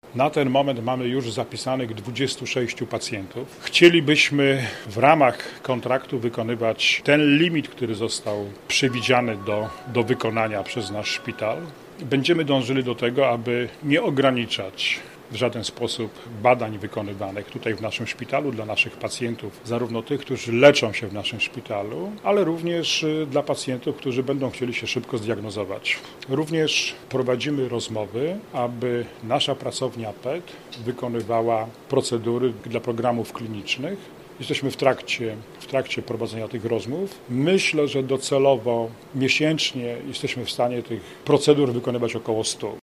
Na ten moment mamy już zapisanych 26 pacjentów. Chcielibyśmy w ramach kontraktu wykonywać ten limit, który został przewidziany do wykonania przez nasz szpital. Będziemy dążyli do tego, aby nie ograniczać w żaden sposób badań wykonywanych tutaj w naszym szpitalu dla naszych pacjentów, zarówno tych, którzy leczą się w naszym szpitalu, ale również dla pacjentów, którzy będą chcieli się szybko zdiagnozować. Również prowadzimy rozmowy, aby nasza pracownia PET wykonywała procedury dla programów klinicznych. Jesteśmy w trakcie prowadzenia tych rozmów. Myślę, że docelowo miesięcznie jesteśmy w stanie tych procedur wykonywać około 100.